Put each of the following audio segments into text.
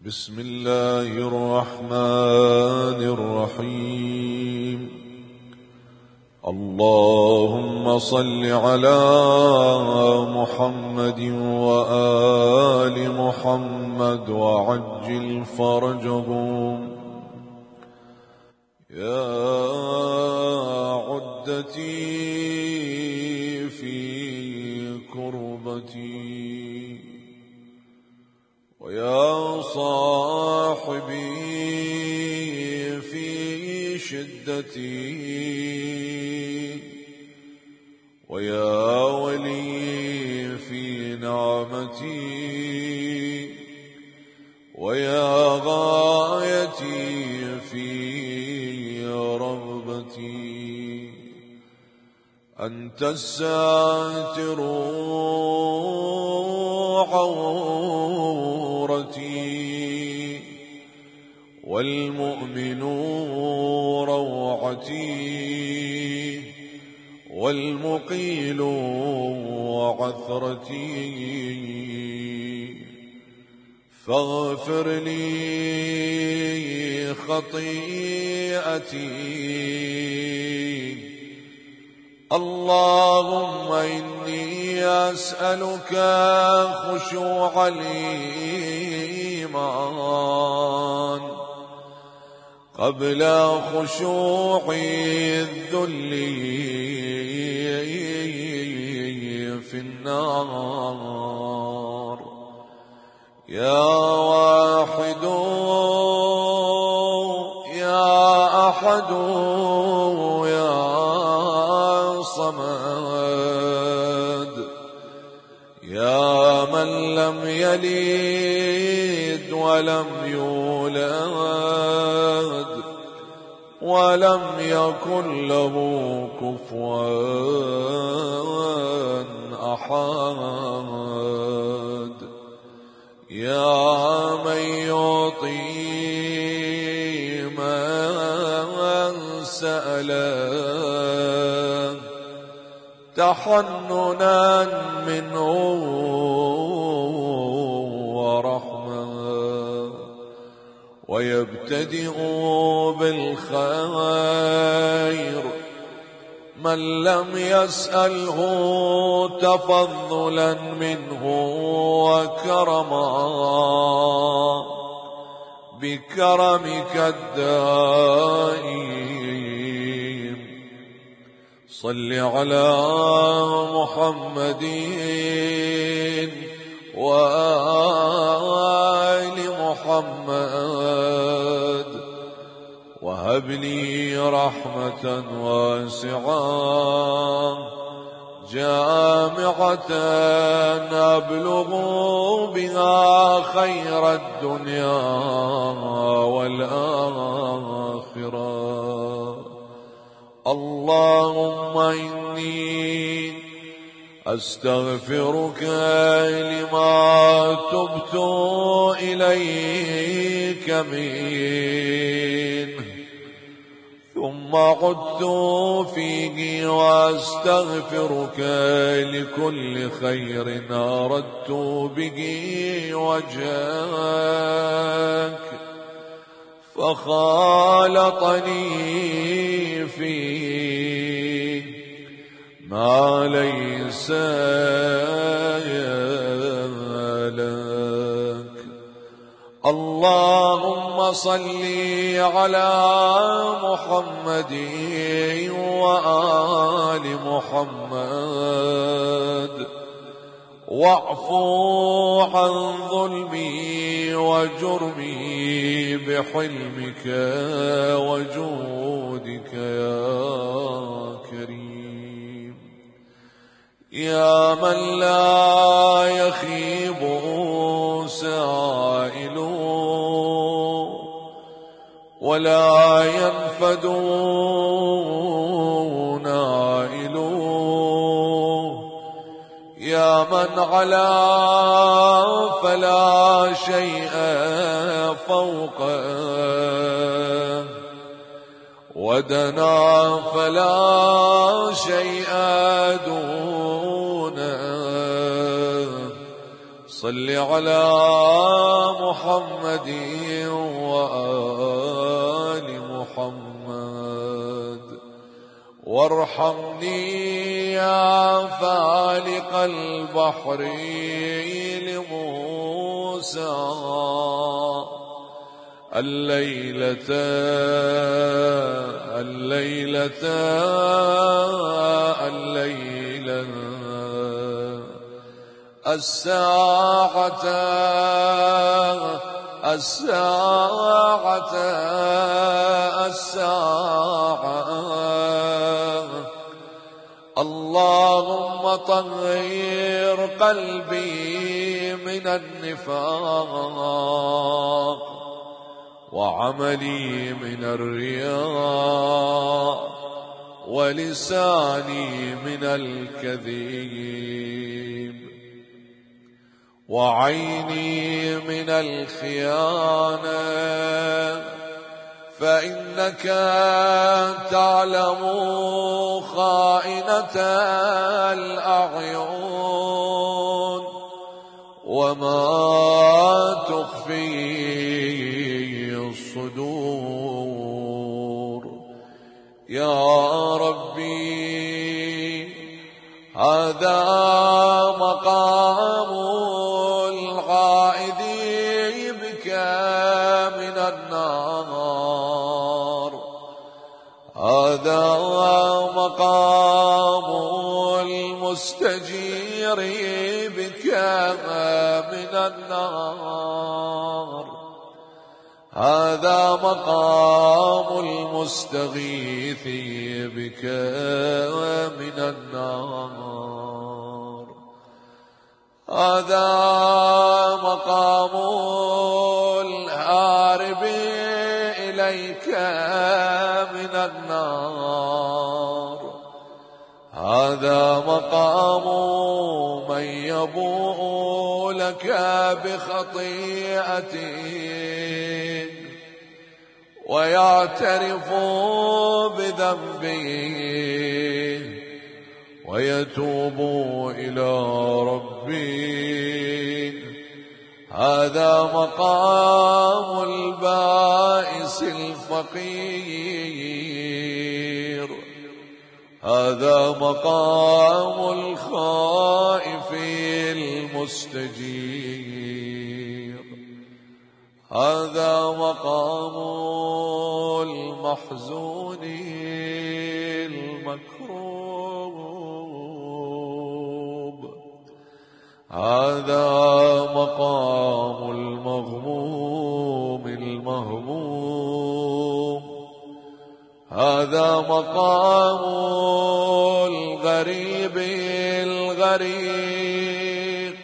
بسم الله الرحمن الرحيم. اللهم صل على محمد وآل محمد وعجل فرجهم. يا عدتي في كربتي ويا صاحبي في شدتي ويا ولي في نعمتي ويا غايتي في رغبتي. أنت الساتر عورتي والمؤمن روعتي والمقيل عثرتي. فاغفر لي خطيئتي. اللهم إني أسألك خشوع الإيمان قبل خشوع الذل في النار. يا واحد يا أحد يا صمد. يا من لم يلد ولم يولد ولم يكن له كفوا أحد. يا من يعطي من سأله تحننا منه ورحمة ويبتدئ بالخير من لم يسأله تفضلا منه وكرما بكرمك الدائم. صل على محمد وآل محمد وهب لي رحمة واسعة جامعة أبلغ بها خير الدنيا والآخرة. اللهم إني أستغفرك لما تبت إليك منه ثم عدت فيه وأستغفرك لكل خير أردت به وجهك فخالطني فيه ما ليس لك. اللهم صل على محمد وآل محمد واعفو عن ظلمي وجرمي بحلمك وجودك يا كريم. يا من لا يخيب سائل ولا ينفد نائل. يا من علا فلا شيء فوقه ودنا فلا شيء دونه. صل على محمد وآل محمد وارحمني يا فالق البحر لموسى الليلة الساعة اللهم طهر قلبي من النفاق وعملي من الرياء ولساني من الكذب وعيني من الخيانة فإنك تعلم خائنة الأعين وما تخفي الصدور يا ربي هذا مقام العائد بك من النار هذا مقام المستجير بك من النار هذا مقام المستغيث بك من النار هذا مقام الهارب إليك من النار هذا مقام من يبوء لك بخطيئته ويعترف بذنبه ويتوب إلى ربه هذا مقام البائس الفقير هذا مقام الخائف المستجير هذا مقام المحزون المكروب هذا مقام المغموم المهموم هذا مقام الغريب الغريق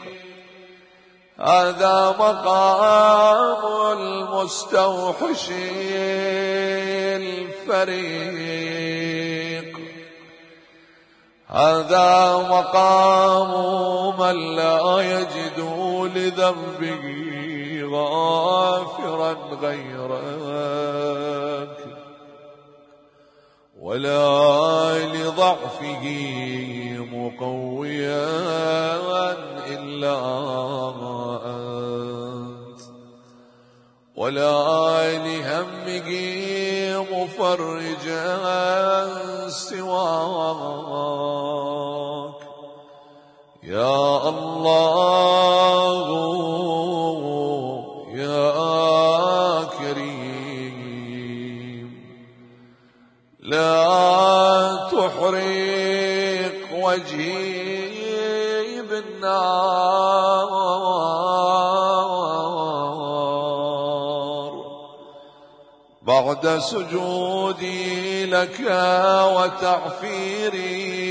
هذا مقام المستوحش الفريق هذا مقام من لا يجد لذنبه غافرا غيرك ولا لضعفه مقويا إلا أنت ولا لهمه مفرجا سواك يا الله يا كريم لا تحرق وجهي بالنار بعد سجودي لك وتعفيري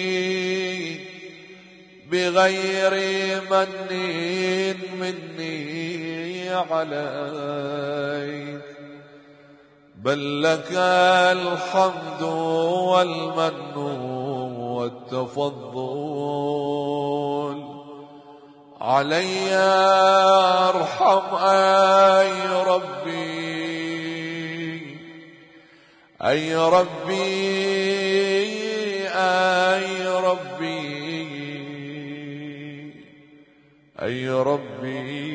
بغير من مني عليك بل لك الحمد والمن والتفضل علي ارحم أي ربي أي ربي أي ربي أي ربي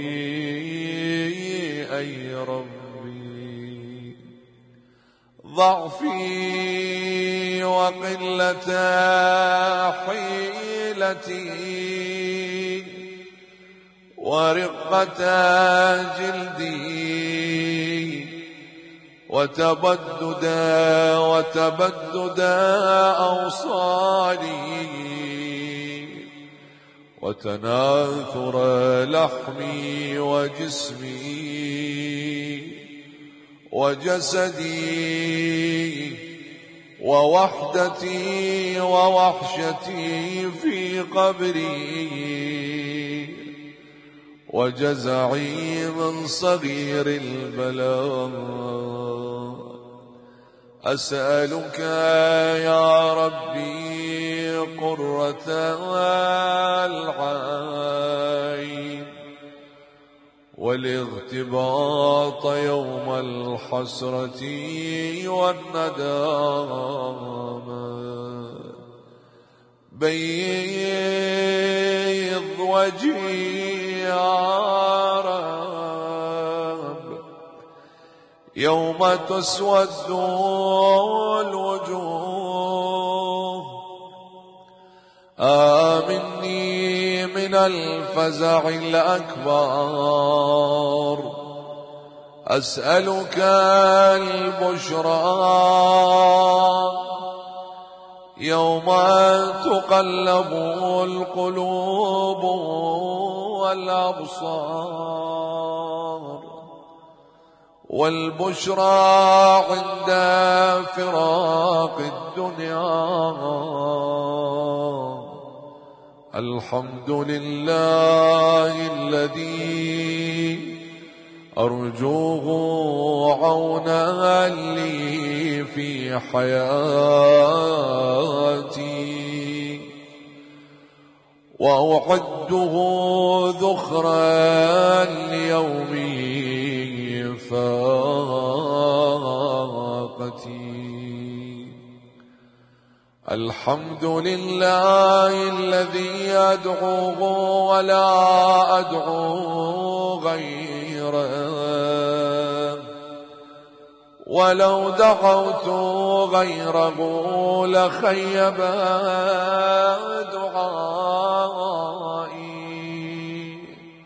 أي ربي، ضعفي وقلة حيلتي ورقة جلدي وتبدد أوصالي وتناثر لحمي وجسمي وجسدي ووحدتي ووحشتي في قبري وجزعي من صغير البلاء. أسألك يا ربي قرة العين والاغتباط يوم الحسرة والندامة. بيض وجهي يا رب يوم تسود الوجوه. آمني من الفزع الأكبر. أسألك البشرى يوم تقلب القلوب والأبصار، والبشرى عند فراق الدنيا. الحمد لله الذي أرجوه عونا لي في حياتي وأعده ذخرا ليوم فاقتي. الحمد لله الذي أدعوه ولا أدعو غيره، ولو دعوت غيره لخيب دعائي.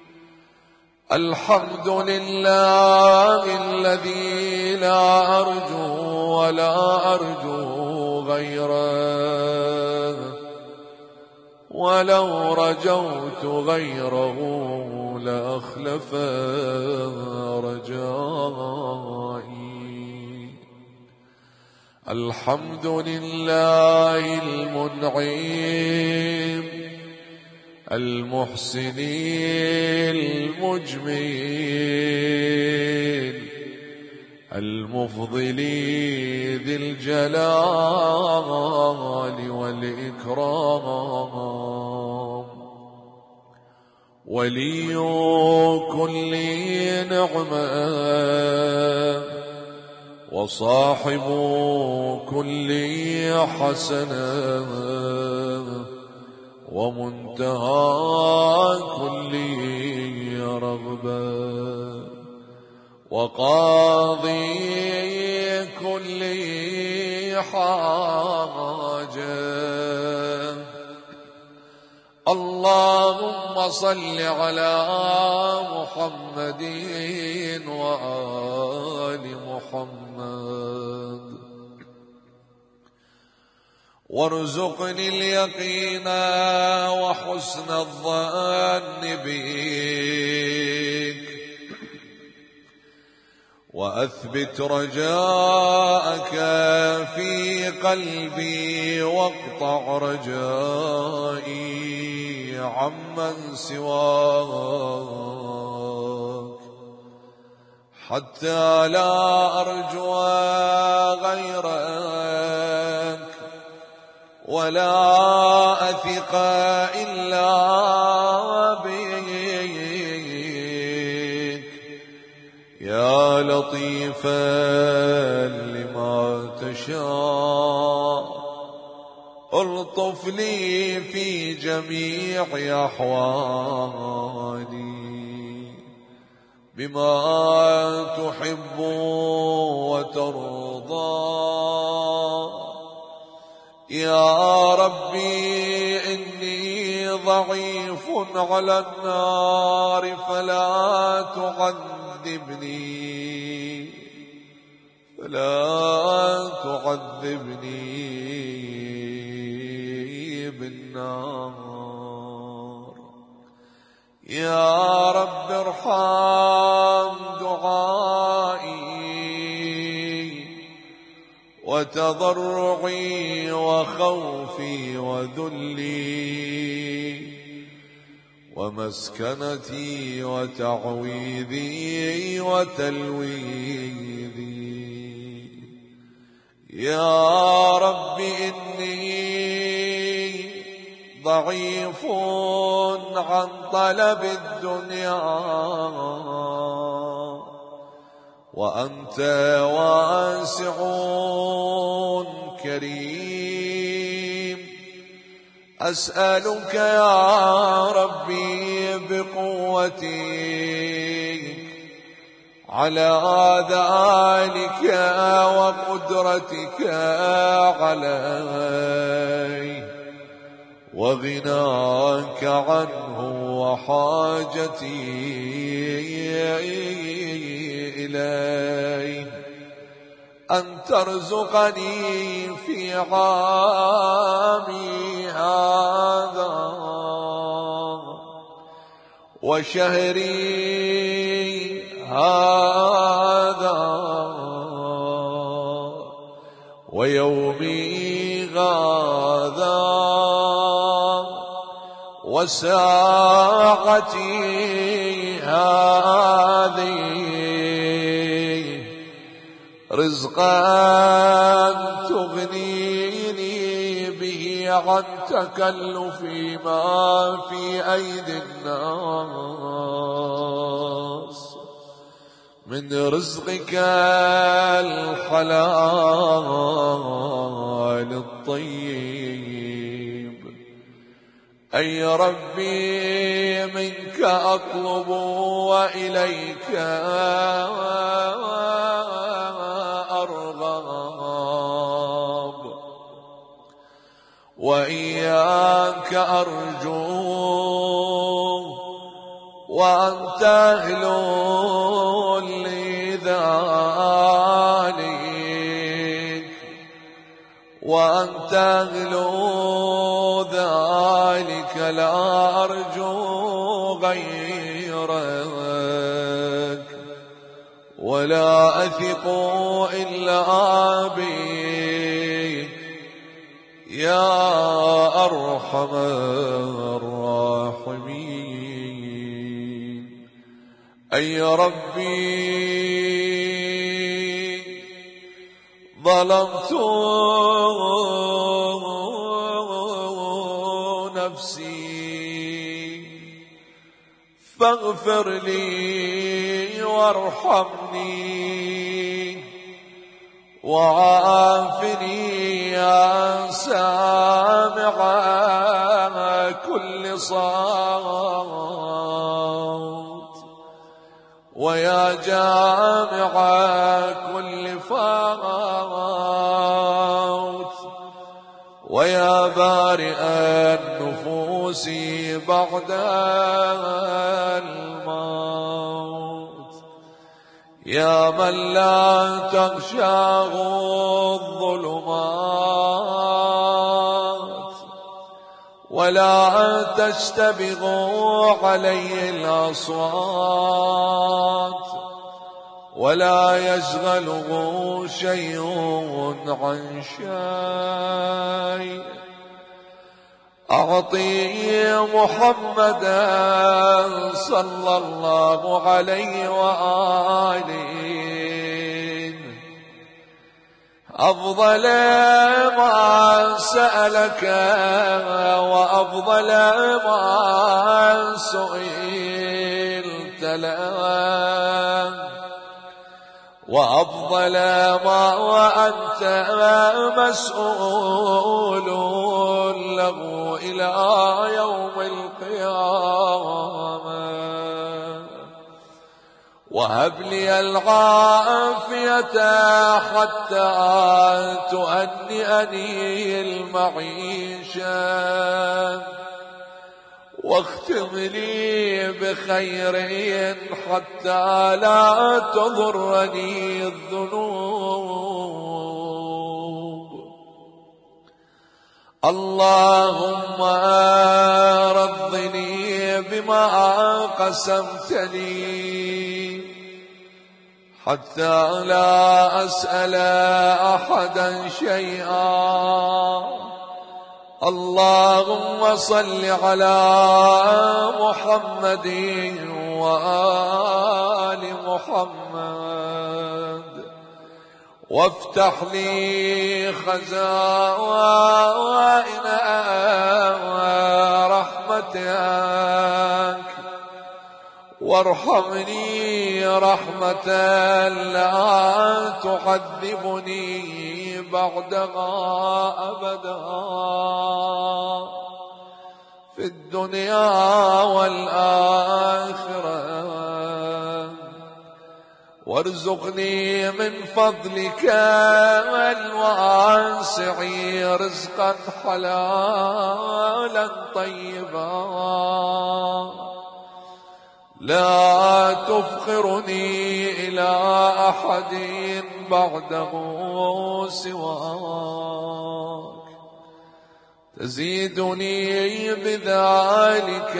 الحمد لله الذي لا أرجو ولا أرجو غيره، ولو رجوت غيره لأخلف رجائي. الحمد لله المنعم المحسن المجمل المفضل ذي الجلال والإكرام، ولي كل نعمة وصاحب كل حسنة ومنتهى كل رغبة وقاضي كل حاجة. اللهم صل على محمد وآل محمد، وارزقني اليقين وحسن الظن بك، وأثبت رجاءك في قلبي، واقطع رجائي عمن سواك، حتى لا أرجو غيرك ولا أثق إلا بك. يا لطيفا لما تشاء الطف لي في جميع أحوالي بما تحب وترضى. يا ربي إني ضعيف على النار فلا تعذبني بالنار. يا رب ارحم دعائي وتضرعي وخوفي وذلي ومسكنتي وتعويذي وتلويذي. يا رب إني ضعيف عن طلب الدنيا وأنت واسع كريم. أسألك يا ربي بقوتك على ذلك وقدرتك علي وغناك عنه وحاجتي إليه أن ترزقني في عامي هذا وشهري هذا ويومي هذا وساعتي هذه رزقا تغنيني به عن تكلف ما في أيدي الناس من رزقك الحلال الطيب. أي ربي منك أطلب وإليك أرغب وإياك أرجو وأنت أهل لذلك وأنت أهل ذلك لا أرجو غيرك ولا أثق إلا بك يا أرحم الراحمين. أي ربي ظلمت نفسي فاغفر لي وارحمني وعافني يا سامع كل صوت ويا جامع كل فوت ويا بارئ النفوس بعد الموت. يا من لا تغشاه الظلمات ولا تشتبه عليه الأصوات ولا يشغله شيء عن شيء. أعطي محمدا صلى الله عليه وآله أفضل ما سألك وأفضل ما سئلت له وأفضل ما وأنت مسؤول له إلى يوم القيامة. وهب لي العافية حتى تهنئني المعيشة، واختم لي بخير حتى لا تضرني الذنوب. اللهم رضني بما قسمت لي حتى لا أسأل أحدا شيئا. اللهم صل على محمد وآل محمد، وافتح لي خزائن رحمتك، وارحمني رحمة لا تعذبني بعدها أبدا في الدنيا والآخرة. وارزقني من فضلك الواسع رزقا حلالا طيبا، لا تفقرني إلى أحد بعده سواك، تزيدني بذلك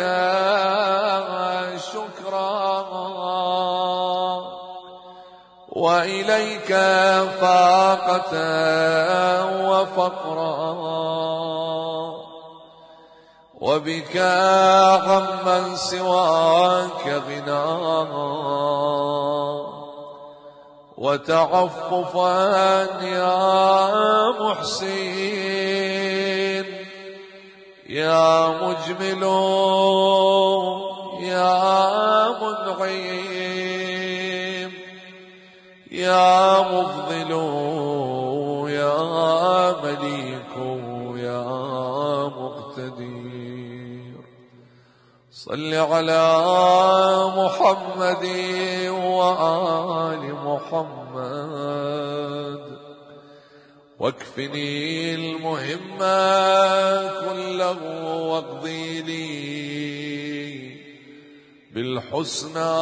شكرا، وإليك فاقة وفقرا، وبك عمن سواك غنى، وتعففا يا محسن يا مجمل يا منعم يا مفضل يا مليك يا مقتدر. صل على محمد وآل محمد، واكفني المهم كله، واقضي لي بالحسنى،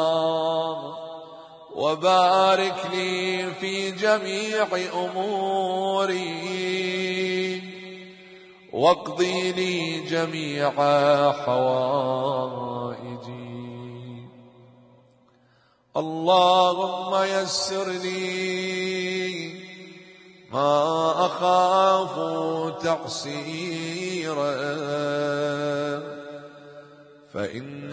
وبارك لي في جميع أموري، واقضي لي جميع حوائجي. اللهم يسر لي ما أخاف تعسيرا، فإن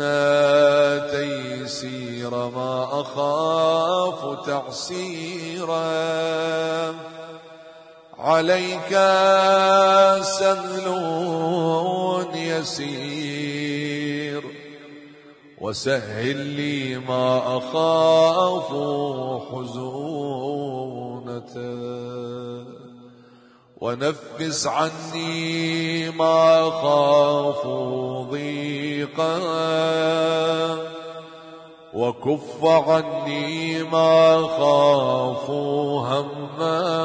تيسير ما أخاف تعسيرا عليك سهل يسير، وسهل لي ما أخاف حزونة، ونفس عني ما أخاف ضيقا، وكف عني ما أخاف هما،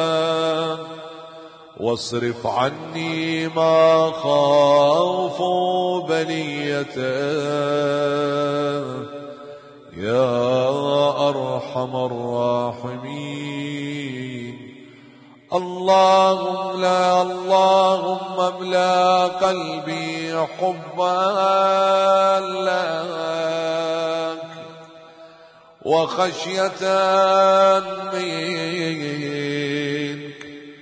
واصرف عني ما أخاف بلية، يا أرحم الراحمين. اللهم املأ قلبي حبا لك، وخشية منك،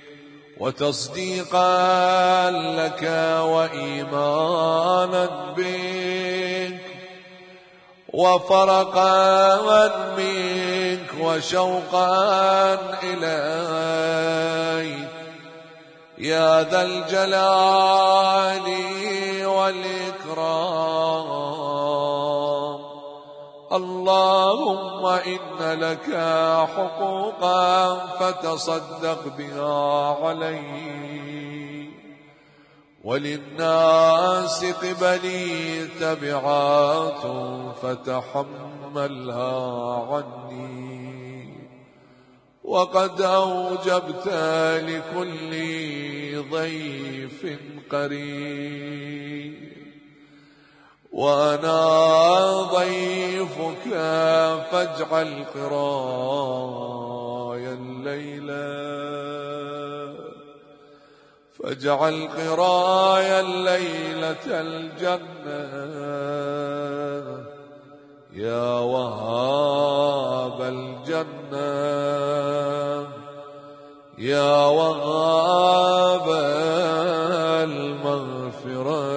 وتصديقا لك، وإيمانا بك، وفرقا منك، وشوقا إليك، يا ذا الجلال والإكرام. اللهم إن لك حقوقا فتصدق بها علي، وللناس قبلي تبعات فتحملها عني، وقد أوجبت لكل ضيف قريب، وأنا ضيفك فاجعل قراي الليلة الجنة، يا وهاب الجنة، يا وهاب المغفرة،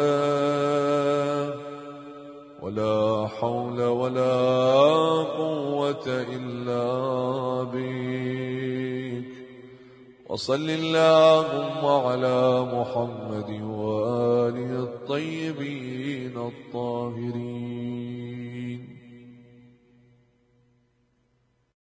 ولا حول ولا قوة إلا بك. وصل اللهم على محمد وآله الطيبين الطاهرين.